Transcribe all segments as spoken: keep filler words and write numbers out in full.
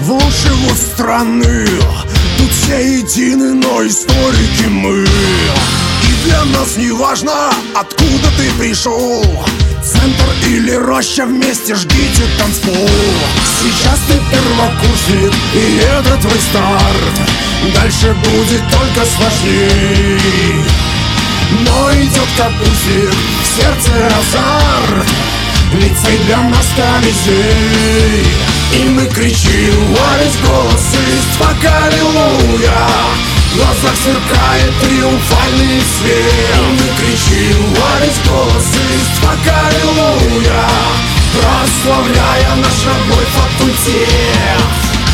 лучшего страны. Тут все едины, но историки мы. И для нас не важно, откуда ты пришел, центр или роща, вместе жгите танцпол. Сейчас ты первокурсник, и это твой старт. Дальше будет только сложней. Но идет капустник, в сердце азарт. Лицей для нас Колизей. И мы кричим во весь голос истока, аллилуйя. В глазах сверкает триумфальный свет. И мы кричим во весь голос истока, аллилуйя, прославляя наш родной факультет.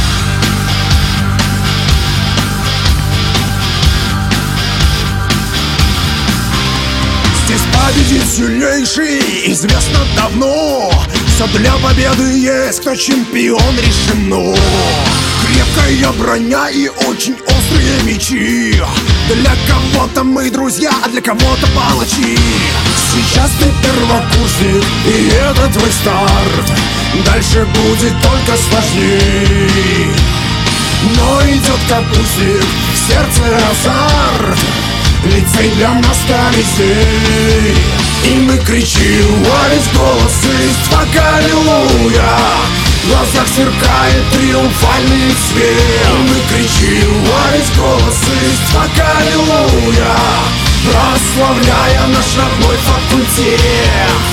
Здесь победит сильнейший, известно давно. Все для победы есть, кто чемпион решено. Крепкая броня и очень острые мечи. Для кого-то мы друзья, а для кого-то палачи. Сейчас ты первокурсник, и это твой старт. Дальше будет только сложней. Но идет капустник, в сердце азарт. Лицей для нас Колизей. И мы кричим во весь голос истока, аллилуйя. В глазах сверкает триумфальный свет. И мы кричим во весь голос истока, аллилуйя, прославляя наш родной факультет.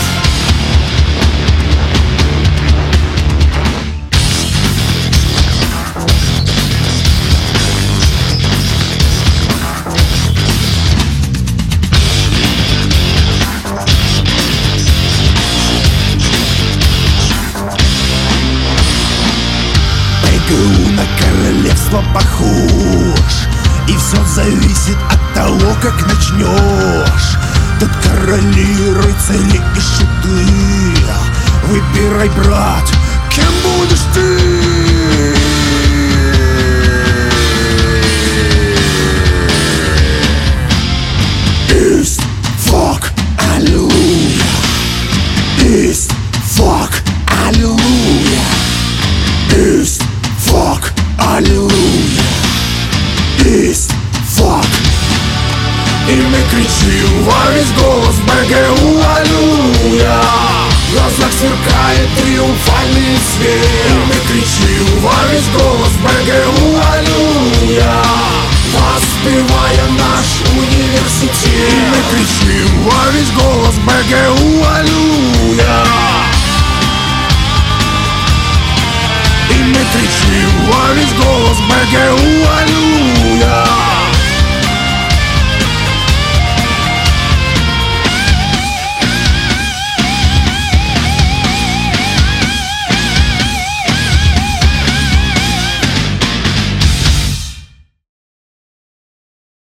На королевство похож, и все зависит от того, как начнешь. Тут короли, рыцари и шуты. Выбирай, брат, кем будешь ты. East, fuck, аллилуйя. East, fuck, аллилуйя. East, fuck, аллилуйя. East, fuck. И мы кричим во весь голос БГУ, аллилуйя. В глазах сверкает триумфальный свет. И мы кричим во весь голос БГУ, аллилуйя, воспевая наш университет. И мы кричим во весь голос БГУ, аллилуйя.